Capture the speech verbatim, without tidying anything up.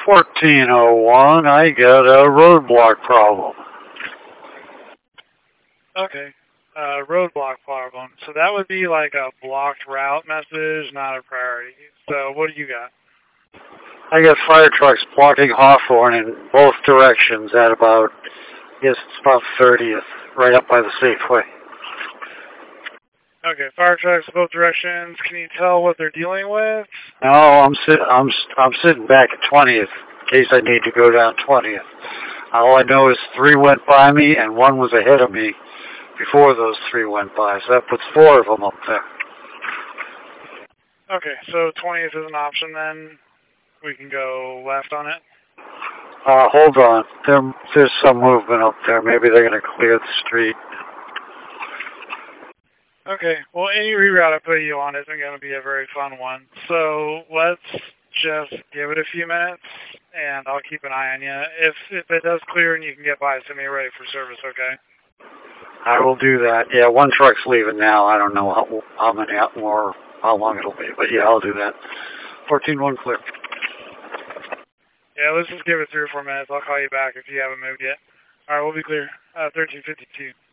fourteen oh one, I got a roadblock problem. Okay. Uh, roadblock problem. So that would be like a blocked route message, not a priority. So what do you got? I got fire trucks blocking Hawthorne in both directions at about, yes, it's about thirtieth, right up by the Safeway. Okay, fire trucks both directions. Can you tell what they're dealing with? No, I'm sit I'm I'm sitting back at twentieth in case I need to go down twentieth. All I know is three went by me and one was ahead of me before those three went by, so that puts four of them up there. Okay, so twentieth is an option then. We can go left on it. Uh, hold on. There, there's some movement up there. Maybe they're going to clear the street. Okay, well, any reroute I put you on isn't going to be a very fun one. So let's just give it a few minutes, and I'll keep an eye on you. If if it does clear and you can get by, send me ready for service, okay? I will do that. Yeah, one truck's leaving now. I don't know how, how many more, how long it'll be, but yeah, I'll do that. fourteen one clear. Yeah, let's just give it three or four minutes. I'll call you back if you haven't moved yet. All right, we'll be clear. Uh, thirteen fifty-two.